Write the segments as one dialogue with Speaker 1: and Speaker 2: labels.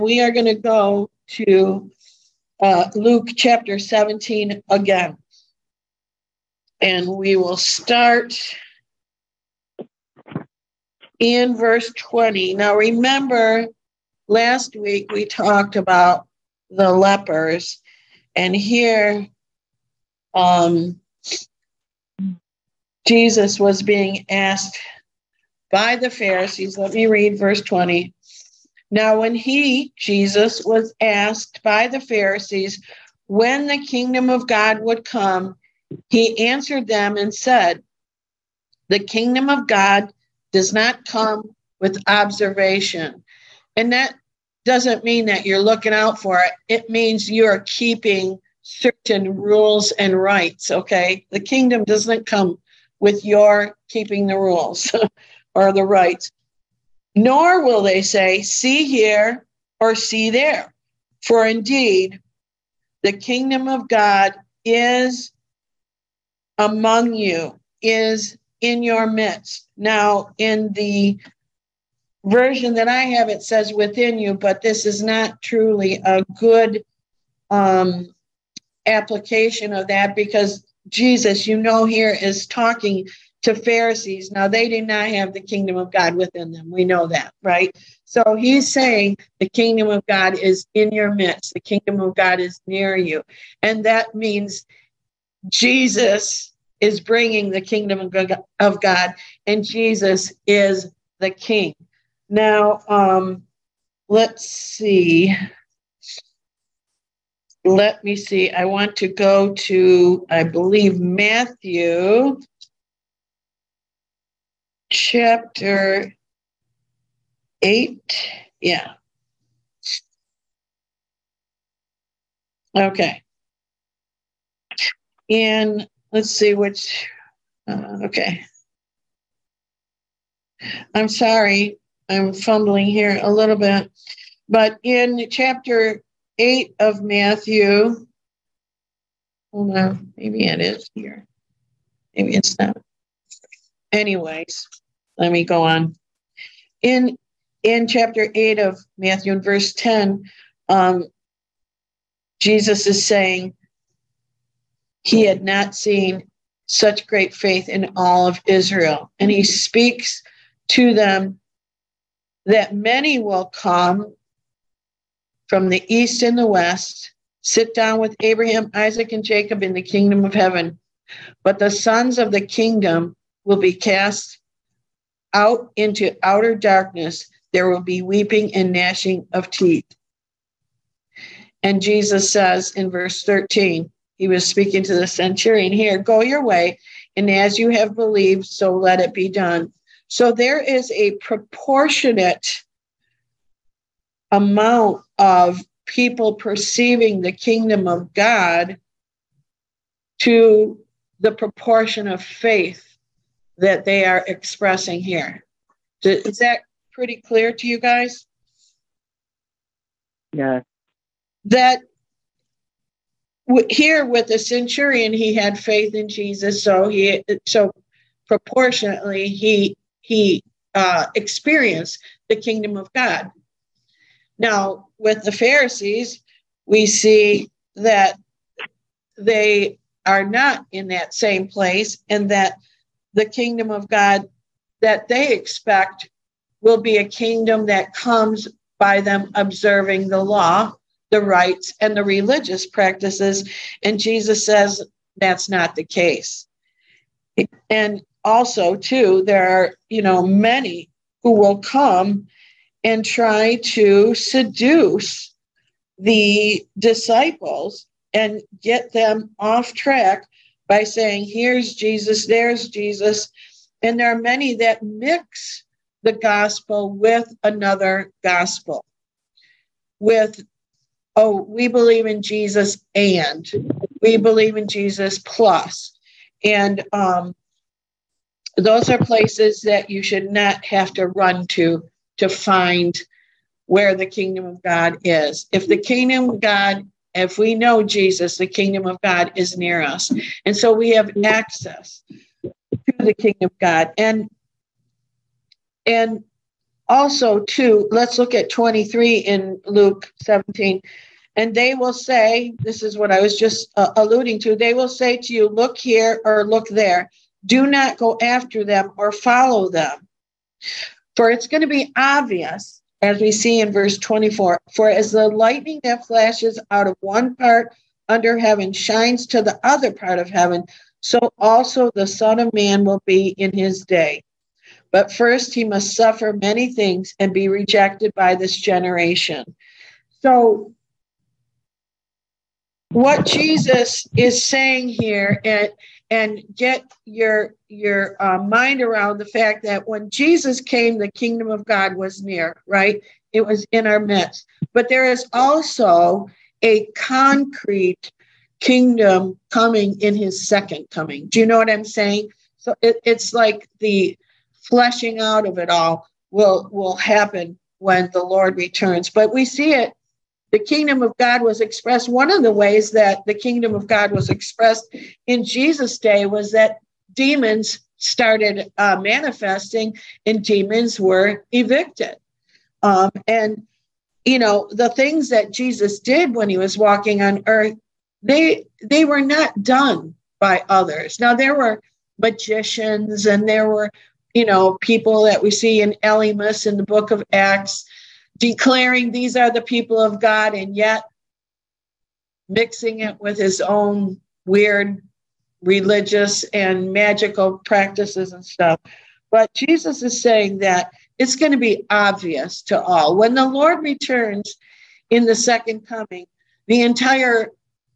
Speaker 1: We are going to go to Luke chapter 17 again. And we will start in verse 20. Now, remember, last week we talked about the lepers. And here, Jesus was being asked by the Pharisees. Let me read verse 20. Now, when Jesus, was asked by the Pharisees when the kingdom of God would come, he answered them and said, the kingdom of God does not come with observation. And that doesn't mean that you're looking out for it. It means you're keeping certain rules and rights, okay? The kingdom doesn't come with your keeping the rules or the rights. Nor will they say, see here or see there. For indeed, the kingdom of God is among you, is in your midst. Now, in the version that I have, it says within you, but this is not truly a good application of that, because Jesus, here is talking to Pharisees. Now, they did not have the kingdom of God within them. We know that, right? So he's saying the kingdom of God is in your midst. The kingdom of God is near you. And that means Jesus is bringing the kingdom of God, and Jesus is the king. Now, let's see. Let me see. I want to go to, I believe, Matthew chapter 8. Yeah. Okay. And let's see which, okay. I'm sorry, I'm fumbling here a little bit. But in chapter 8 of Matthew, hold on, maybe it is here. Maybe it's not. Anyways, let me go on. In chapter 8 of Matthew, in verse 10, Jesus is saying he had not seen such great faith in all of Israel. And he speaks to them that many will come from the east and the west, sit down with Abraham, Isaac, and Jacob in the kingdom of heaven. But the sons of the kingdom will be cast out into outer darkness. There will be weeping and gnashing of teeth. And Jesus says in verse 13, he was speaking to the centurion here, go your way, and as you have believed, so let it be done. So there is a proportionate amount of people perceiving the kingdom of God to the proportion of faith that they are expressing here. Is that pretty clear to you guys?
Speaker 2: Yeah.
Speaker 1: That here with the centurion, he had faith in Jesus, so proportionately he experienced the kingdom of God. Now, with the Pharisees, we see that they are not in that same place, and that the kingdom of God that they expect will be a kingdom that comes by them observing the law, the rites, and the religious practices. And Jesus says that's not the case. And also, too, there are, many who will come and try to seduce the disciples and get them off track by saying, here's Jesus, there's Jesus. And there are many that mix the gospel with another gospel. With, we believe in Jesus and we believe in Jesus plus. And those are places that you should not have to run to find where the kingdom of God is. If the kingdom of God, if we know Jesus, the kingdom of God is near us. And so we have access to the kingdom of God. And also, too, let's look at 23 in Luke 17. And they will say, this is what I was just alluding to, they will say to you, look here or look there. Do not go after them or follow them. For it's going to be obvious, as we see in verse 24, for as the lightning that flashes out of one part under heaven shines to the other part of heaven, so also the Son of Man will be in his day. But first he must suffer many things and be rejected by this generation. So what Jesus is saying here, and get your mind around the fact that when Jesus came, the kingdom of God was near, right? It was in our midst. But there is also a concrete kingdom coming in his second coming. Do you know what I'm saying? So it's like the fleshing out of it all will happen when the Lord returns. But we see it. The kingdom of God was expressed. One of the ways that the kingdom of God was expressed in Jesus' day was that demons started manifesting and demons were evicted. And, you know, the things that Jesus did when he was walking on earth, they were not done by others. Now, there were magicians and there were, you know, people that we see in Elymas in the book of Acts declaring these are the people of God, and yet mixing it with his own weird religious and magical practices and stuff. But Jesus is saying that it's going to be obvious to all. When the Lord returns in the second coming, the entire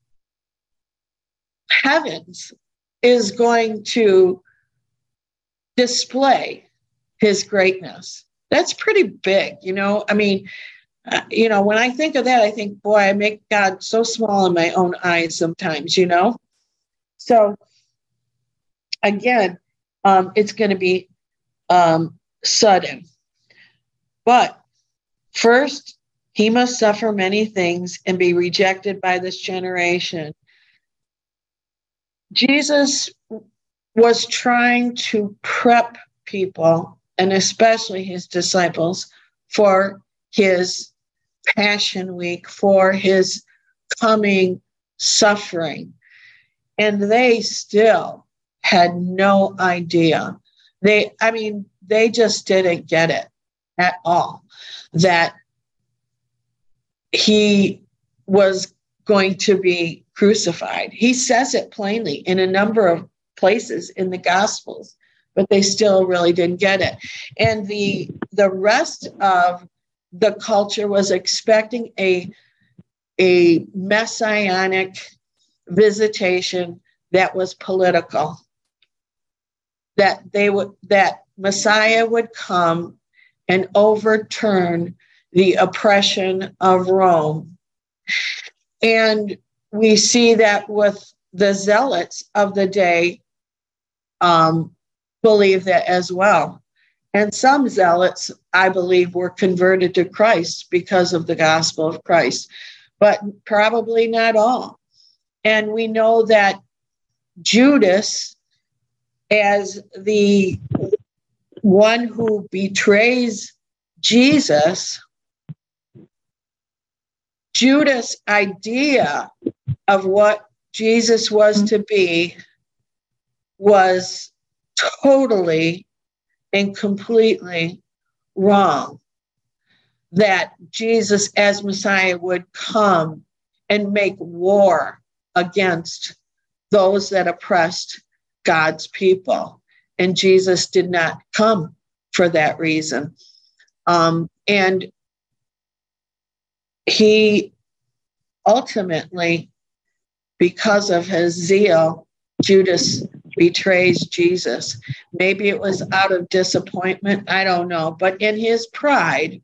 Speaker 1: heavens is going to display his greatness. That's pretty big, you know. I mean, you know, when I think of that, I think, boy, I make God so small in my own eyes sometimes, you know. So, again, it's going to be sudden. But first, he must suffer many things and be rejected by this generation. Jesus was trying to prep people, and especially his disciples, for his Passion Week, for his coming suffering. And they still had no idea. They just didn't get it at all, that he was going to be crucified. He says it plainly in a number of places in the Gospels, but they still really didn't get it. And the rest of the culture was expecting a messianic visitation that was political, that Messiah would come and overturn the oppression of Rome. And we see that with the zealots of the day believe that as well. And some zealots, I believe, were converted to Christ because of the gospel of Christ, but probably not all. And we know that Judas, as the one who betrays Jesus, Judas' idea of what Jesus was to be was totally and completely wrong. That Jesus as Messiah would come and make war against those that oppressed God's people. And Jesus did not come for that reason. And he ultimately, because of his zeal, Judas betrays Jesus. Maybe it was out of disappointment, I don't know. But in his pride,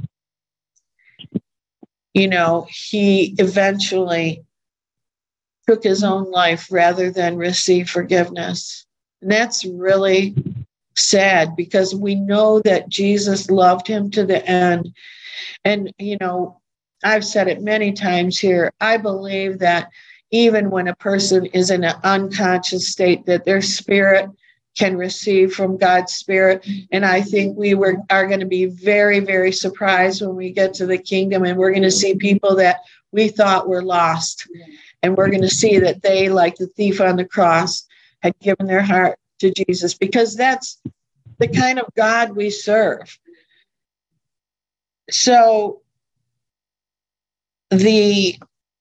Speaker 1: you know, he eventually took his own life rather than receive forgiveness. And that's really sad, because we know that Jesus loved him to the end. And, you know, I've said it many times here, I believe that even when a person is in an unconscious state, that their spirit can receive from God's Spirit. And I think are going to be very, very surprised when we get to the kingdom, and we're going to see people that we thought were lost. And we're going to see that they, like the thief on the cross, had given their heart to Jesus, because that's the kind of God we serve. So the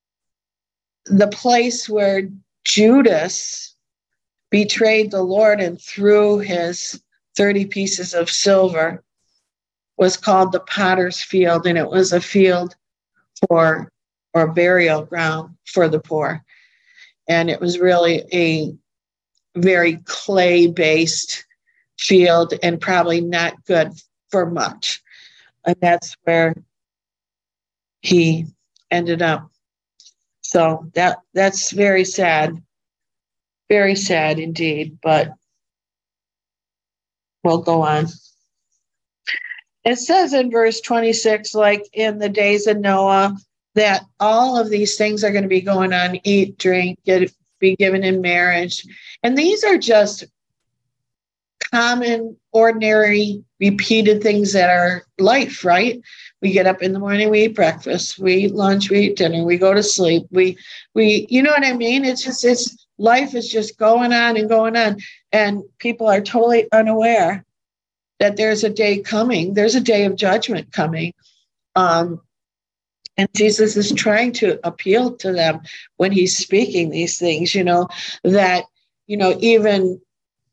Speaker 1: place where Judas betrayed the Lord and threw his 30 pieces of silver was called the Potter's Field, and it was a field or burial ground for the poor. And it was really a very clay-based field and probably not good for much. And that's where he ended up. So that's very sad indeed, but we'll go on. It says in verse 26, like in the days of Noah, that all of these things are going to be going on: eat, drink, be given in marriage. And these are just common, ordinary, repeated things that are life, right? We get up in the morning, we eat breakfast, we eat lunch, we eat dinner, we go to sleep. We you know what I mean? It's life is just going on and going on. And people are totally unaware that there's a day coming. There's a day of judgment coming. And Jesus is trying to appeal to them when he's speaking these things, that, even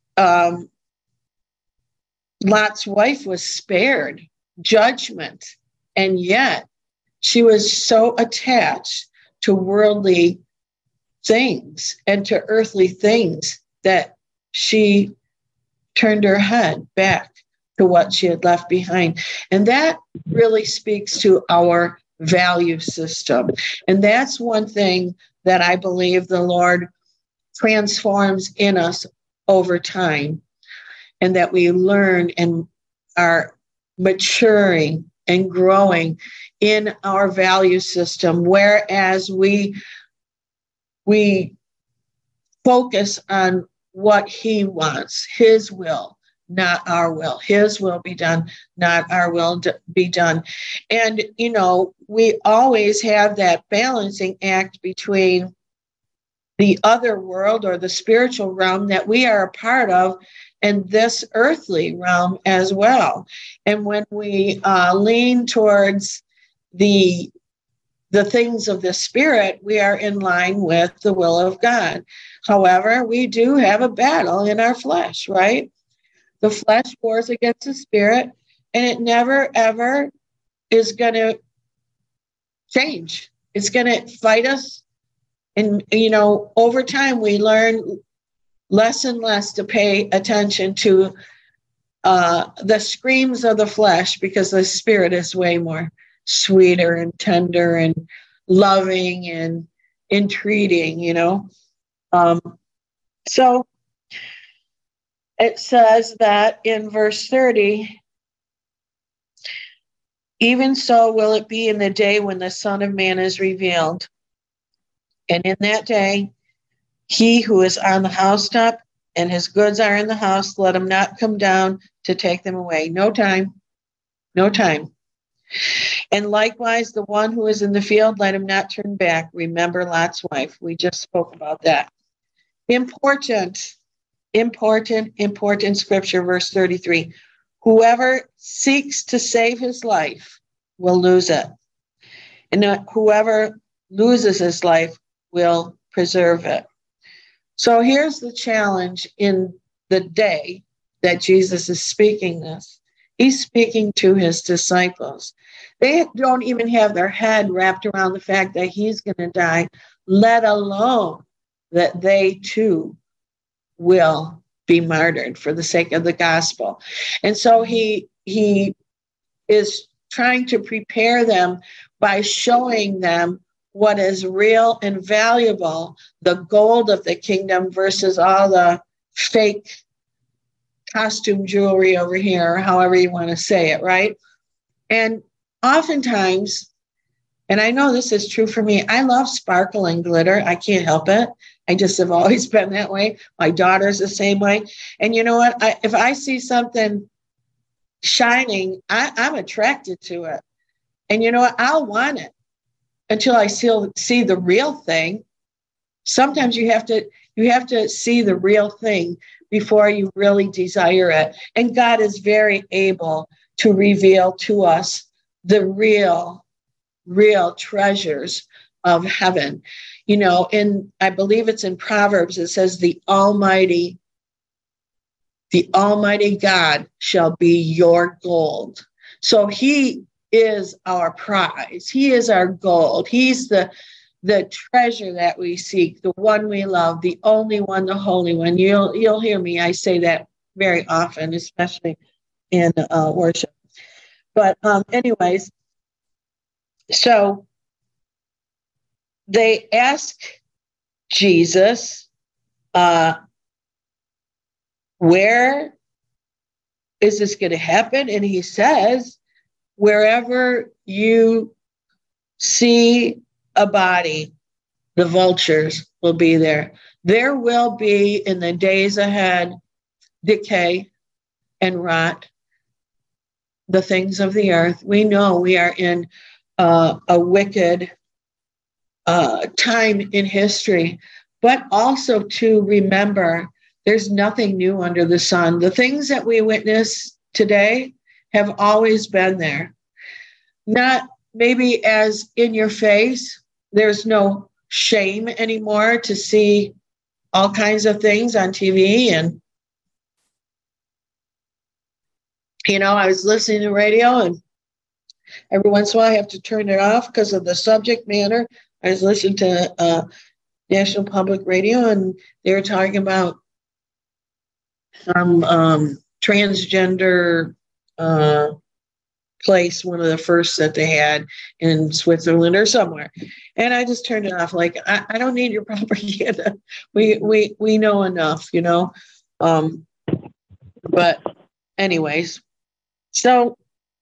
Speaker 1: Lot's wife was spared judgment, and yet she was so attached to worldly things and to earthly things that she turned her head back to what she had left behind. And that really speaks to our value system. And that's one thing that I believe the Lord transforms in us over time, and that we learn and are maturing and growing in our value system, whereas we focus on what he wants, his will, not our will. His will be done, not our will be done. And, we always have that balancing act between the other world or the spiritual realm that we are a part of and this earthly realm as well. And when we lean towards the things of the Spirit, we are in line with the will of God. However, we do have a battle in our flesh, right? The flesh wars against the Spirit, and it never, ever is going to change. It's going to fight us. And, over time, we learn less and less to pay attention to the screams of the flesh, because the Spirit is way more sweeter and tender and loving and entreating, So it says that in verse 30, even so will it be in the day when the Son of Man is revealed. And in that day, he who is on the housetop and his goods are in the house, let him not come down to take them away. No time. And likewise, the one who is in the field, let him not turn back. Remember Lot's wife. We just spoke about that. Important scripture, verse 33. Whoever seeks to save his life will lose it. And whoever loses his life will preserve it. So here's the challenge in the day that Jesus is speaking this. He's speaking to his disciples. They don't even have their head wrapped around the fact that he's going to die, let alone that they too will be martyred for the sake of the gospel. And so he is trying to prepare them by showing them what is real and valuable, the gold of the kingdom versus all the fake costume jewelry over here, or however you want to say it, right? And oftentimes And I know this is true for me. I love sparkle and glitter. I can't help it. I just have always been that way. My daughter's the same way. And you know what? If I see something shining, I'm attracted to it. And you know what? I'll want it until I see the real thing. Sometimes you have to see the real thing before you really desire it. And God is very able to reveal to us the real treasures of heaven. You know, I believe it's in Proverbs, it says the Almighty God shall be your gold. So he is our prize. He is our gold. He's the treasure that we seek, the one we love, the only one, the holy one. You'll hear me. I say that very often, especially in worship. But anyways, so they ask Jesus, where is this going to happen? And he says, wherever you see a body, the vultures will be there. There will be in the days ahead decay and rot, the things of the earth. We know we are in a wicked time in history, but also to remember there's nothing new under the sun. The things that we witness today have always been there. Not maybe as in your face. There's no shame anymore to see all kinds of things on TV. And, you know, I was listening to radio, and every once in a while I have to turn it off because of the subject matter. I was listening to National Public Radio, and they were talking about some transgender place, one of the first that they had in Switzerland or somewhere. And I just turned it off. Like, I don't need your propaganda. We know enough, you know. But anyways, so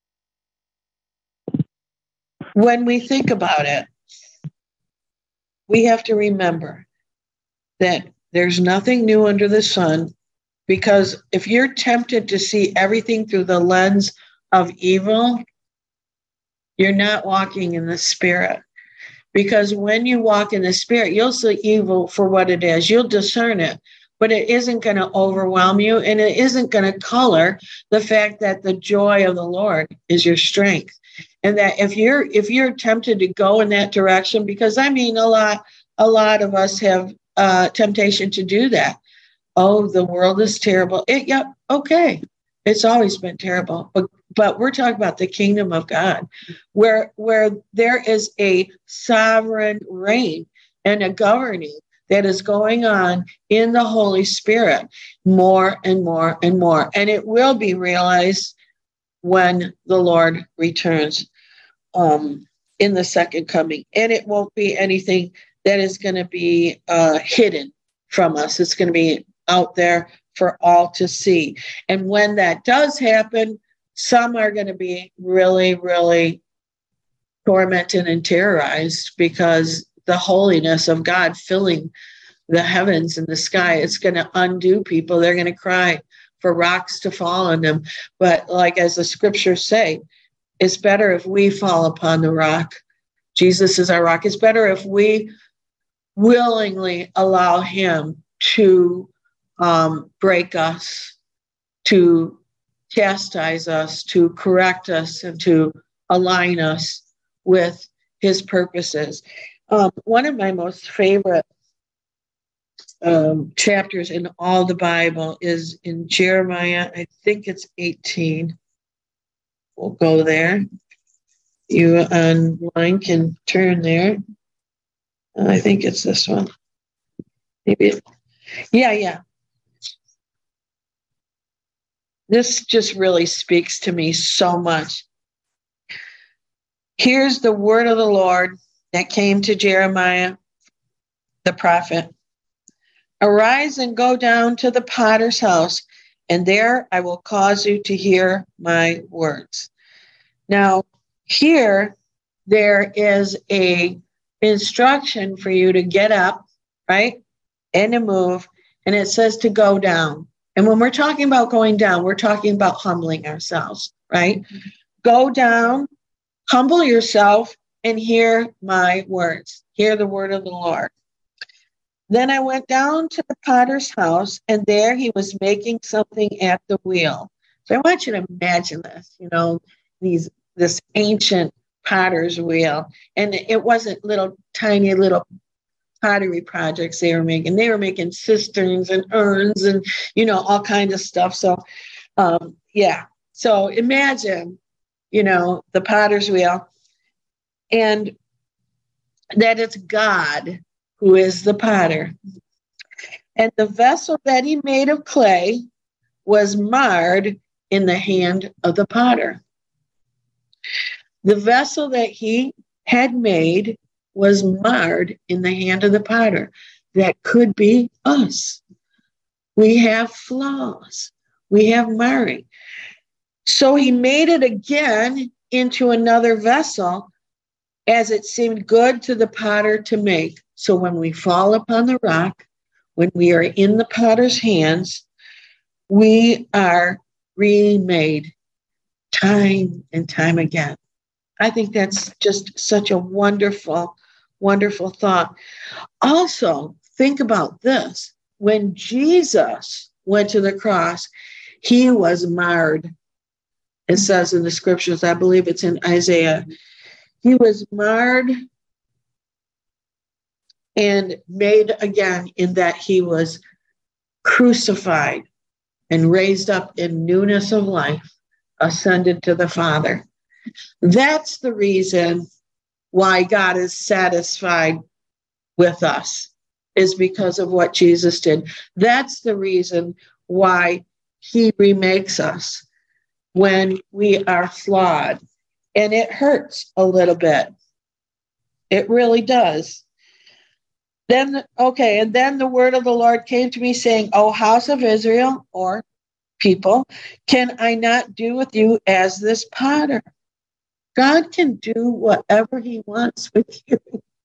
Speaker 1: when we think about it, we have to remember that there's nothing new under the sun, because if you're tempted to see everything through the lens of evil, you're not walking in the Spirit. Because when you walk in the Spirit, you'll see evil for what it is. You'll discern it, but it isn't going to overwhelm you, and it isn't going to color the fact that the joy of the Lord is your strength. And that if you're tempted to go in that direction, because I mean, a lot of us have temptation to do that. Oh, the world is terrible. Yep, okay. It's always been terrible. But we're talking about the kingdom of God, where there is a sovereign reign and a governing that is going on in the Holy Spirit more and more and more. And it will be realized when the Lord returns in the second coming. And it won't be anything that is going to be hidden from us. It's going to be out there for all to see. And when that does happen, some are going to be really, really tormented and terrorized, because the holiness of God filling the heavens and the sky, it's going to undo people. They're going to cry for rocks to fall on them. But like as the scriptures say, it's better if we fall upon the rock. Jesus is our rock. It's better if we willingly allow him to break us, to chastise us, to correct us, and to align us with his purposes. One of my most favorite chapters in all the Bible is in Jeremiah. I think it's 18. We'll go there. You online can turn there. I think it's this one. Maybe. Yeah. This just really speaks to me so much. Here's the word of the Lord that came to Jeremiah, the prophet. Arise and go down to the potter's house, and there I will cause you to hear my words. Now, here there is a instruction for you to get up, right? And to move. And it says to go down. And when we're talking about going down, we're talking about humbling ourselves, right? Go down, humble yourself, and hear my words. Hear the word of the Lord. Then I went down to the potter's house, and there he was making something at the wheel. So I want you to imagine this, this ancient potter's wheel. And it wasn't little tiny little pottery projects they were making. They were making cisterns and urns and, all kinds of stuff. So, yeah. So imagine, the potter's wheel, and that it's God who is the potter. And the vessel that he made of clay was marred in the hand of the potter. The vessel that he had made was marred in the hand of the potter. That could be us. We have flaws. We have marring. So he made it again into another vessel as it seemed good to the potter to make. So when we fall upon the rock, when we are in the potter's hands, we are remade time and time again. I think that's just such a wonderful, wonderful thought. Also, think about this. When Jesus went to the cross, he was marred. It says in the scriptures, I believe it's in Isaiah, he was marred and made again in that he was crucified and raised up in newness of life, ascended to the Father. That's the reason why God is satisfied with us, is because of what Jesus did. That's the reason why he remakes us when we are flawed. And it hurts a little bit. It really does. And then the word of the Lord came to me saying, O house of Israel, or people, can I not do with you as this potter? God can do whatever he wants with you.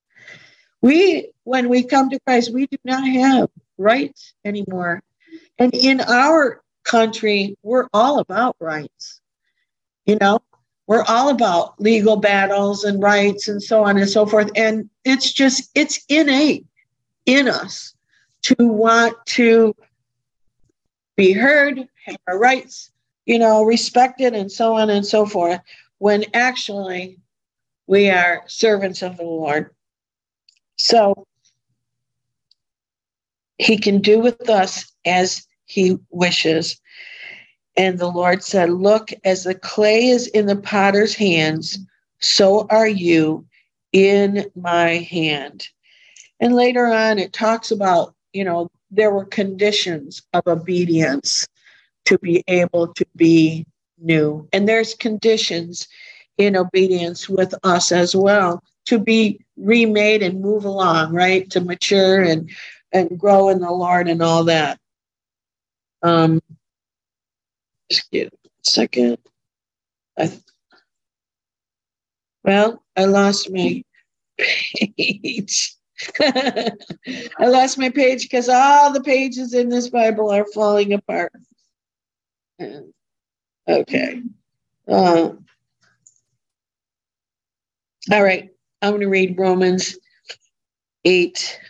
Speaker 1: When we come to Christ, we do not have rights anymore. And in our country, we're all about rights. We're all about legal battles and rights and so on and so forth. And it's innate in us to want to be heard, have our rights, respected, and so on and so forth, when actually we are servants of the Lord. So he can do with us as he wishes. And the Lord said, look, as the clay is in the potter's hands, so are you in my hand. And later on, it talks about, there were conditions of obedience to be able to be new. And there's conditions in obedience with us as well, to be remade and move along, right? To mature and grow in the Lord and all that. Just give a second. I lost my page. I lost my page because all the pages in this Bible are falling apart. Okay. All right. I'm going to read Romans 8.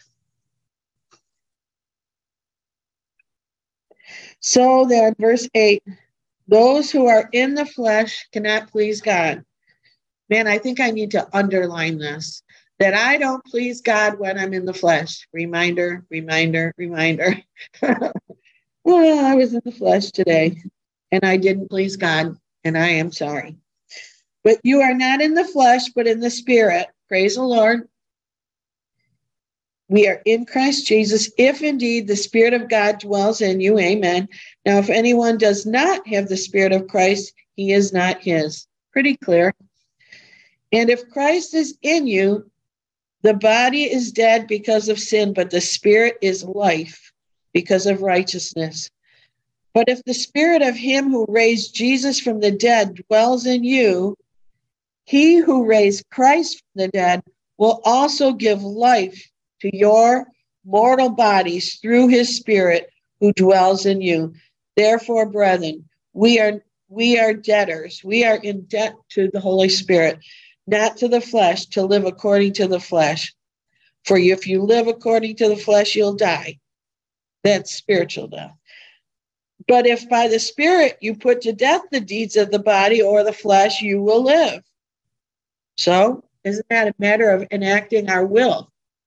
Speaker 1: So then, verse 8, those who are in the flesh cannot please God. Man, I think I need to underline this, that I don't please God when I'm in the flesh. Reminder, reminder, reminder. Well, I was in the flesh today, and I didn't please God, and I am sorry. But you are not in the flesh, but in the Spirit. Praise the Lord. We are in Christ Jesus, if indeed the Spirit of God dwells in you. Amen. Now, if anyone does not have the Spirit of Christ, he is not his. Pretty clear. And if Christ is in you, the body is dead because of sin, but the Spirit is life because of righteousness. But if the Spirit of him who raised Jesus from the dead dwells in you, He who raised Christ from the dead will also give life to your mortal bodies through his Spirit who dwells in you. Therefore, brethren, we are debtors. We are in debt to the Holy Spirit, not to the flesh, to live according to the flesh. For if you live according to the flesh, you'll die. That's spiritual death. But if by the Spirit you put to death the deeds of the body or the flesh, you will live. So, isn't that a matter of enacting our will?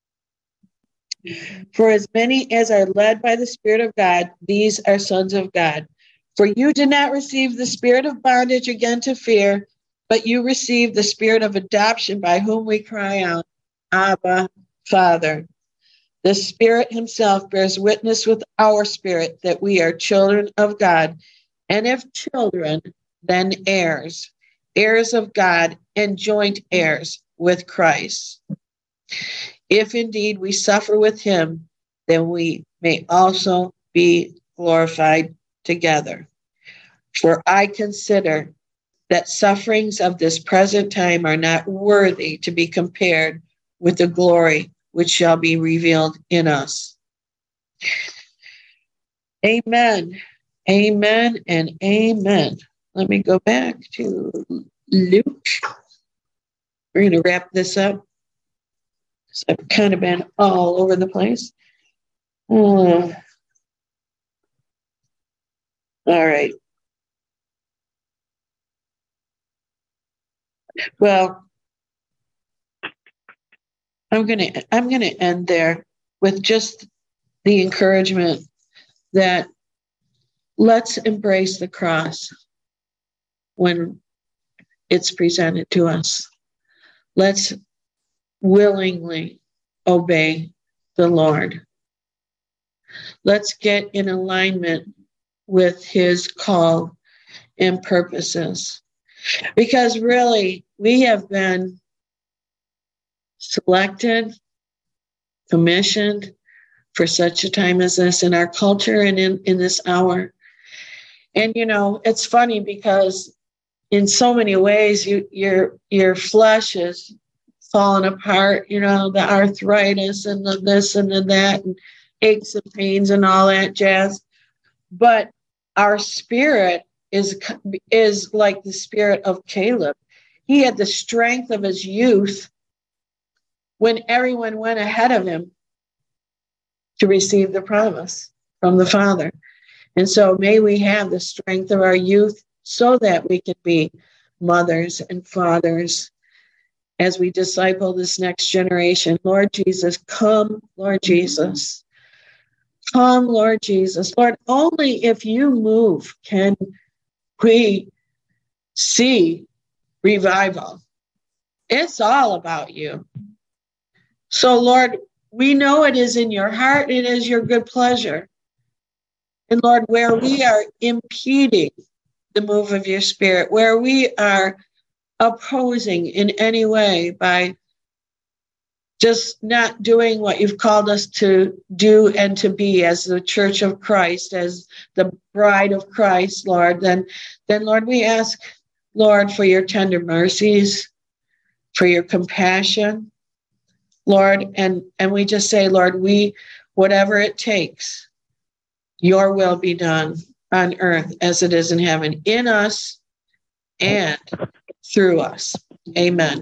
Speaker 1: For as many as are led by the Spirit of God, these are sons of God. For you did not receive the spirit of bondage again to fear, but you received the spirit of adoption by whom we cry out, Abba, Father. The Spirit himself bears witness with our spirit that we are children of God, and if children, then heirs, heirs of God and joint heirs with Christ. If indeed we suffer with him, then we may also be glorified together. For I consider that sufferings of this present time are not worthy to be compared with the glory which shall be revealed in us. Amen. Amen and amen. Let me go back to Luke. We're going to wrap this up. I've kind of been all over the place. All right. Well, I'm gonna end there with just the encouragement that let's embrace the cross when it's presented to us. Let's willingly obey the Lord. Let's get in alignment with his call and purposes. Because really, we have been selected, commissioned for such a time as this in our culture and in this hour. And, you know, it's funny because in so many ways, your flesh is falling apart, you know, the arthritis and the this and the that, and aches and pains and all that jazz. But our spirit is like the spirit of Caleb. He had the strength of his youth when everyone went ahead of him to receive the promise from the Father. And so may we have the strength of our youth so that we can be mothers and fathers as we disciple this next generation. Lord Jesus, come, Lord Jesus. Come, Lord Jesus. Lord, only if you move can we see revival. It's all about you. So, Lord, we know it is in your heart, it is your good pleasure. And Lord, where we are impeding the move of your Spirit, where we are opposing in any way by just not doing what you've called us to do and to be as the church of Christ, as the bride of Christ, Lord, then Lord, we ask, Lord, for your tender mercies, for your compassion, Lord, and we just say, Lord, whatever it takes, your will be done on earth as it is in heaven, in us and through us. Amen.